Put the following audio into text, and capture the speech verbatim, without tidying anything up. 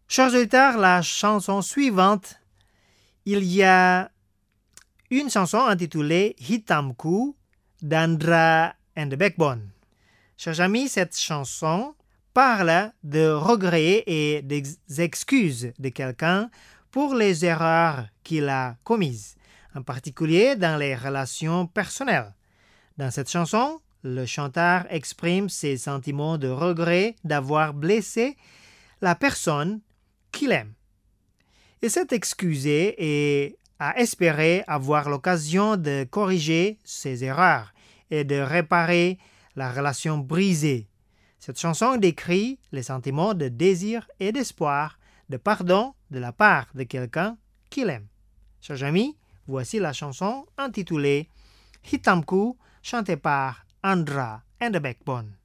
Chers auditeurs, la chanson suivante, il y a une chanson intitulée Hitamku d'Andra and the Backbone. Chers amis, cette chanson parle de regrets et des excuses de quelqu'un pour les erreurs qu'il a commises, en particulier dans les relations personnelles. Dans cette chanson, le chanteur exprime ses sentiments de regret d'avoir blessé la personne qu'il aime. Il s'est excusé et a espéré avoir l'occasion de corriger ses erreurs et de réparer la relation brisée. Cette chanson décrit les sentiments de désir et d'espoir, de pardon de la part de quelqu'un qu'il aime. Chers amis, voici la chanson intitulée Hitamku, chantée par Andra and the Backbone.